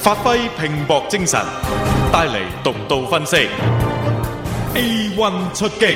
發揮拼搏精神，帶嚟獨到分析。A1 出擊。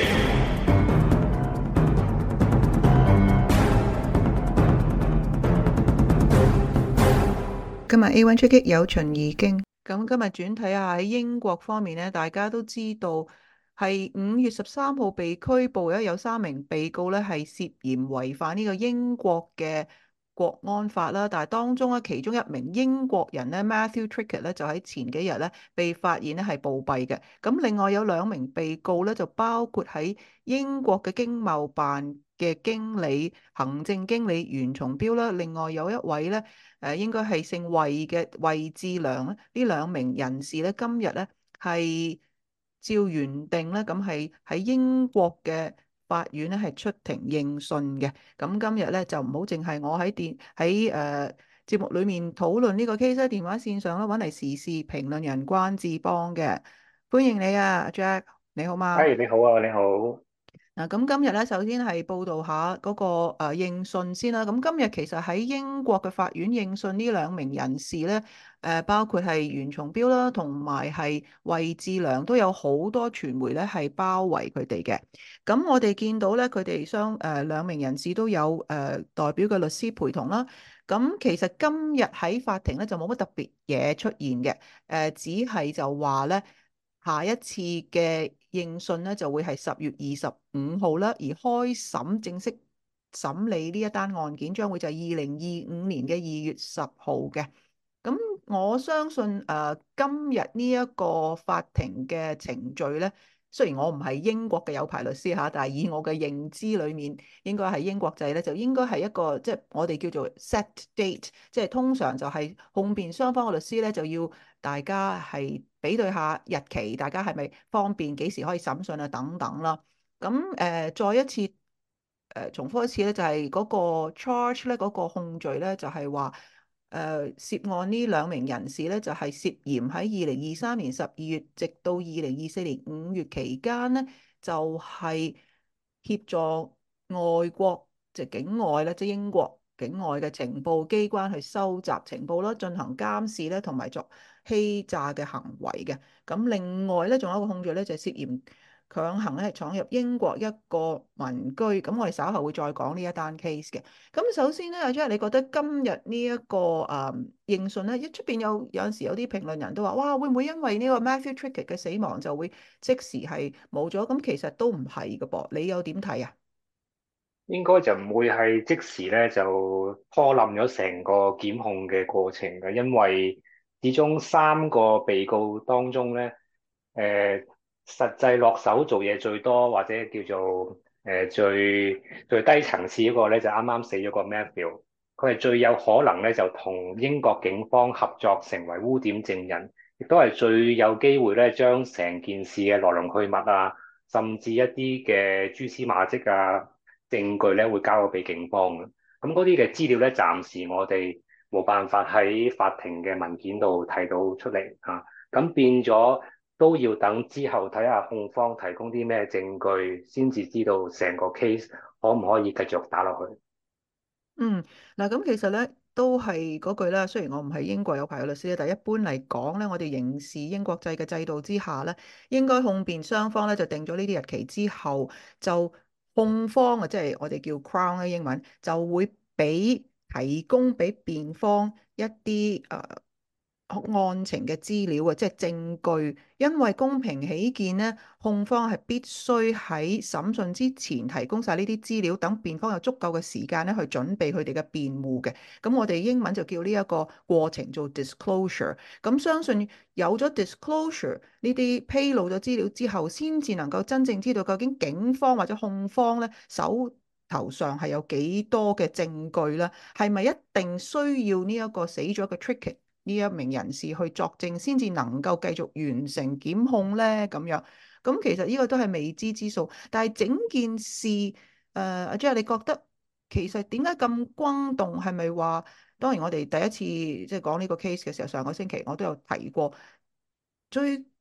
今日 A1 出擊有秦怡經。咁今日轉睇下喺英國方面咧，大家都知道係5月13號被拘捕，有3名被告咧係涉嫌違反呢個英國嘅國安法啦。但係當中咧，其中一名英國人咧 Matthew Trickett 咧就喺前幾日咧被發現咧係暴斃嘅。咁另外有2名被告咧就包括喺英國嘅經貿辦嘅經理、行政經理袁松標啦，另外有一位咧應該係姓魏嘅魏志良咧，呢2名人士咧今日咧係照原定咧咁係喺英國嘅法院咧係出庭應訊嘅。咁今日咧就唔好淨係我喺節目裡面討論呢個 case， 喺電話線上咧揾嚟時事評論人關志邦嘅，歡迎你啊 Jack， 你好嗎？ 你好啊，你好。 嗱，咁今日咧，首先係報道下嗰個應訊先啦。咁今日其實喺英國嘅法院應訊呢2名人士咧，包括係袁松標啦，同埋係魏志良，都有好多傳媒咧係包圍佢哋嘅。咁我哋見到咧，佢哋2名人士都有代表嘅律師陪同啦。咁其實今日喺法庭咧就冇乜特別嘢出現嘅，只係就話咧。下一次嘅應訊咧就會係10月25號啦，而開審正式審理呢一單案件將會就係2025年嘅2月10號嘅。咁我相信今日呢一個法庭嘅程序咧，雖然我唔係英國嘅有牌律師嚇，但係以我嘅認知裡面，應該係英國制咧，就應該係一個即係我哋叫做 set date，即係通常就係控辯雙方嘅律師咧就要大家係比對下日期，大家係咪方便幾時可以審訊啊等等啦。咁再一次重複一次咧，就係嗰個 charge 咧，嗰個控罪咧就係話。涉案呢2名人士咧，就係涉嫌喺2023年12月直到2024年5月期間咧，就係協助外國即係境外咧，即係英國境外嘅情報機關去收集情報啦，進行監視咧，同埋作欺詐嘅行為嘅。咁另外咧，仲有一個控罪咧，就係涉嫌強行咧闖入英國一個民居。咁我哋稍後會再講呢一單 case 嘅。咁首先咧，阿 Jack，你覺得今日呢一個應訊咧，出邊有陣時有啲評論人都話，哇，會唔會因為呢個 Matthew Trickett 嘅死亡就會即時係冇咗？咁其實都唔係㗎噃，你又點睇啊？ 應該就唔會係即時咧就拖冧咗成個檢控嘅過程嘅，因為始終3個被告當中咧，實際落手做嘢最多或者叫做最低層次嗰個咧就啱啱死咗個 Matthew，佢係最有可能咧就同英國警方合作成為污點證人，亦都係最有機會咧將成件事嘅來龍去脈啊，甚至一啲嘅蛛絲馬跡啊，證據咧會交咗俾警方嘅。咁嗰啲嘅資料咧，暫時我哋冇辦法喺法庭嘅文件度睇到出嚟嚇。咁變咗都要等之後睇下控方提供啲咩證據，先至知道成個 case 可唔可以繼續打落去。 嗯，嗱，咁其實咧都係嗰句啦。雖然我唔係英國有牌嘅律師咧，但係一般嚟講咧，我哋刑事英國制嘅制度之下咧，應該控辯雙方咧就定咗呢啲日期之後，就控方啊，即係我哋叫 Crown 咧英文，就會提供俾辯方一啲案情嘅資料啊，即係證據。因為公平起見咧，控方係必須喺審訊之前提供晒呢啲資料，等辯方有足夠嘅時間咧去準備佢哋嘅辯護嘅。咁我哋英文就叫呢一個過程做 disclosure。咁相信有咗 disclosure 呢啲披露咗資料之後，先至能夠真正知道究竟警方或者控方咧手頭上係有幾多嘅證據啦，係咪一定需要呢一個死咗嘅 Trickett 呢一名人士去作證，先至能夠繼續完成檢控咧？咁樣，咁其實呢個都係未知之數。但係整件事，阿 Jack，你覺得其實點解咁轟動？係咪話，當然我哋第一次即係講呢個 case 嘅時候，上個星期我都有提過，最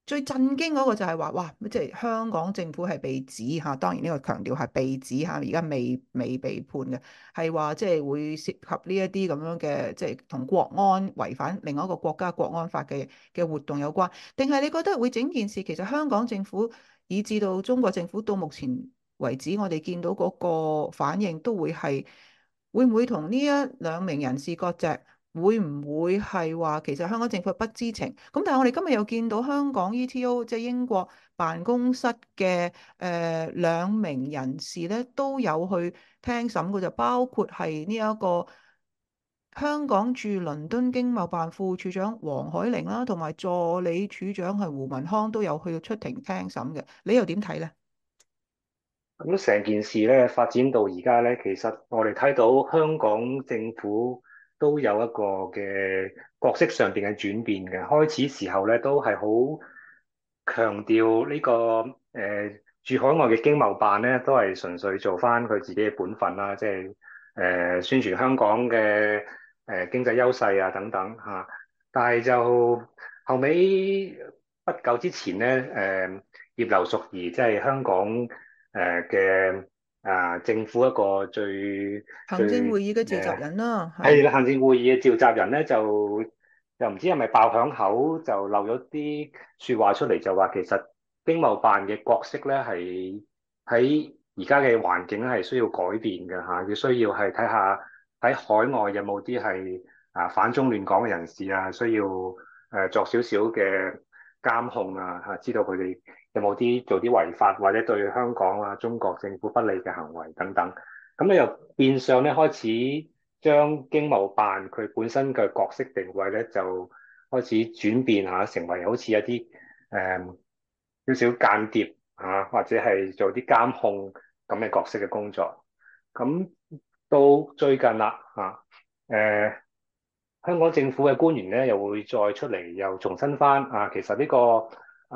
最震驚嗰個就係話，哇！即係香港政府係被指嚇，當然呢個強調係被指嚇，而家未被判嘅，係話即係會涉及呢一啲咁樣嘅，即係同國安違反另外一個國家國安法嘅活動有關。定係你覺得會整件事其實香港政府以至到中國政府到目前為止，我哋見到嗰個反應都會係會唔會同呢一兩名人士割席？會唔會係話其實香港政府不知情？咁但係我哋今日又見到香港 ETO 即係英國辦公室嘅兩名人士咧都有去聽審嘅，就包括係呢一個香港駐倫敦經貿辦副處長黃海玲啦，同埋助理處長係胡文康都有去出庭聽審嘅。你又點睇咧？ 咁成件事咧發展到而家咧，其實我哋睇到香港政府都有一個嘅角色上邊嘅轉變嘅。開始時候咧都係好強調呢個駐海外嘅經貿辦咧，都係純粹做翻佢自己嘅本分啦，即係宣傳香港嘅經濟優勢啊等等嚇。但係就後尾不久之前咧，葉劉淑儀即係香港嘅政府一個行政會議嘅召集人啦，係。 係啦，行政會議嘅召集人咧就唔知係咪爆響口，就漏咗啲説話出嚟，就話其實經貿辦嘅角色咧係喺而家嘅環境係需要改變嘅嚇，要需要係睇下喺海外有冇啲係反中亂港嘅人士啊，需要作少少嘅監控啊嚇，知道佢哋有冇啲做啲違法或者對香港啊中國政府不利嘅行為等等，咁你又變相咧開始將經貿辦佢本身嘅角色定位咧就開始轉變嚇，成為好似一啲少少間諜嚇，或者係做啲監控咁嘅角色嘅工作。咁到最近啦嚇，香港政府嘅官員咧又會再出嚟又重申翻其實呢個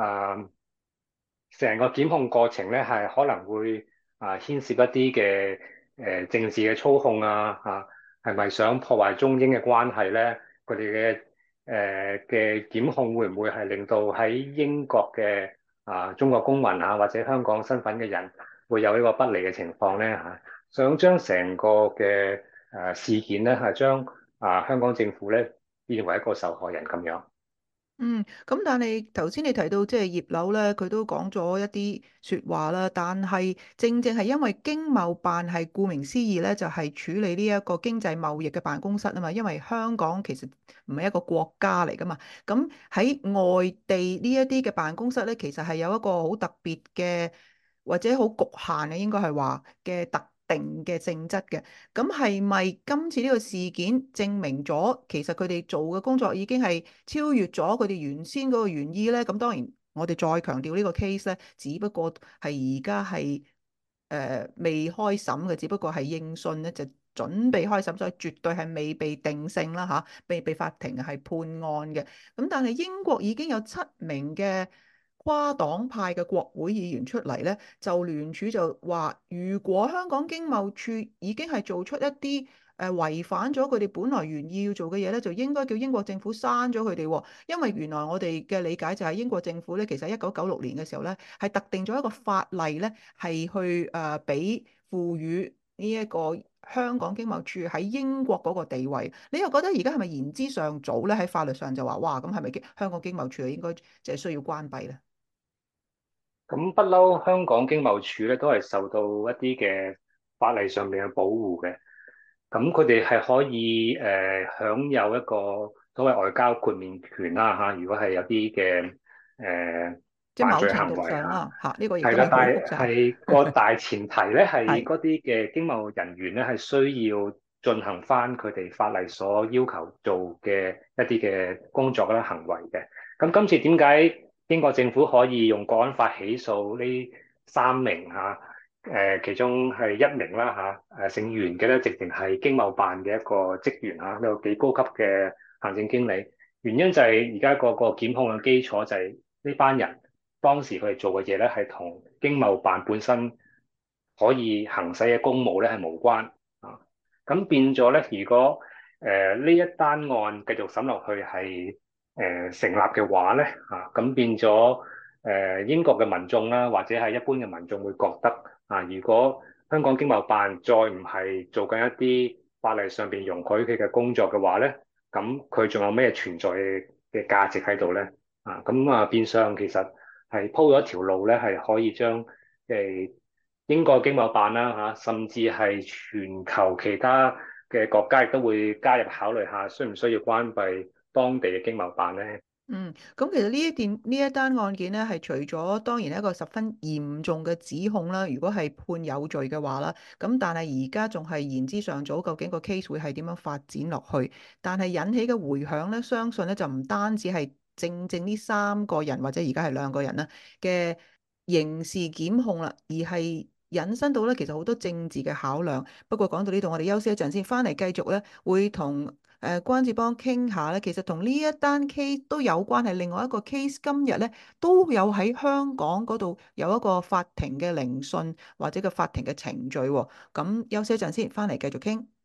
成個檢控過程咧係可能會牽涉一啲嘅政治嘅操控係咪想破壞中英嘅關係咧？佢哋嘅檢控會唔會係令到喺英國嘅中國公民或者香港身份嘅人會有呢個不利嘅情況咧想將成個嘅事件咧係將香港政府咧變為一個受害人咁樣。 咁但係頭先你提到即係葉劉咧，佢都講咗一啲説話啦。但係正正係因為經貿辦係顧名思義咧，就係處理呢一個經濟貿易嘅辦公室啊嘛。因為香港其實唔係一個國家嚟噶嘛。咁喺外地呢一啲嘅辦公室咧，其實係有一個好特別嘅或者好局限嘅，應該係話嘅特定嘅性質嘅。咁係咪今次呢個事件證明咗，其實佢哋做嘅工作已經係超越咗佢哋原先嗰個原意咧？咁當然，我哋再強調呢個 case 咧，只不過係而家係未開審嘅，只不過係應訊咧就準備開審，所以絕對係未被定性啦嚇，未被法庭係判案嘅。咁但係英國已經有7名嘅跨黨派嘅國會議員出嚟咧，就聯署就話，如果香港經貿處已經係做出一啲違反咗佢哋本來原意要做嘅嘢咧，就應該叫英國政府刪咗佢哋喎。因為原來我哋嘅理解就係英國政府咧，其實1996年嘅時候咧，係特定咗一個法例咧，係去俾賦予呢一個香港經貿處喺英國嗰個地位。你又覺得而家係咪言之尚早咧？喺法律上就話，哇，咁係咪香港經貿處應該就係需要關閉咧？ 咁不嬲，香港經貿處咧都係受到一啲嘅法例上面嘅保護嘅。咁佢哋係可以享有一個所謂外交豁免權啦如果係有啲嘅即係某程犯罪行度上為啦，嚇、呢個亦係啦， 都係好但係複雜。 係個大前提咧係係。 嗰啲嘅經貿人員咧係需要進行翻佢哋法例所要求做嘅一啲嘅工作啦行為嘅。咁今次點解英國政府可以用國安法起訴呢3名其中係1名啦姓袁嘅咧，直情係經貿辦嘅一個職員呢個幾高級嘅行政經理。原因就係而家個檢控嘅基礎就係呢班人當時佢哋做嘅嘢咧，係同經貿辦本身可以行使嘅公務咧係無關啊。咁變咗咧，如果呢一單案繼續審落去係成立嘅話咧，咁變咗英國嘅民眾啦，或者係一般嘅民眾會覺得如果香港經貿辦再唔係做緊一啲法例上邊容許佢嘅工作嘅話咧，咁佢仲有咩存在嘅價值喺度咧？咁變相其實係鋪咗一條路咧，係可以將英國經貿辦啦甚至係全球其他嘅國家亦都會加入考慮下，需唔需要關閉當地嘅經貿辦咧？ 咁其實呢一單案件咧，係除咗當然一個十分嚴重嘅指控啦，如果係判有罪嘅話啦，咁但係而家仲係言之尚早，究竟個 case 會係點樣發展落去？但係引起嘅迴響咧，相信咧就唔單止係正呢三個人或者而家係兩個人啦嘅刑事檢控啦，而係引申到咧其實好多政治嘅考量。不過講到呢度，我哋休息一陣先，翻嚟繼續咧會同關智邦傾下咧，其實同呢一單 case 都有關係。另外一個 case 今日咧都有喺香港嗰度有一個法庭嘅聆訊或者個法庭嘅程序喎。咁休息一陣先，翻嚟繼續傾。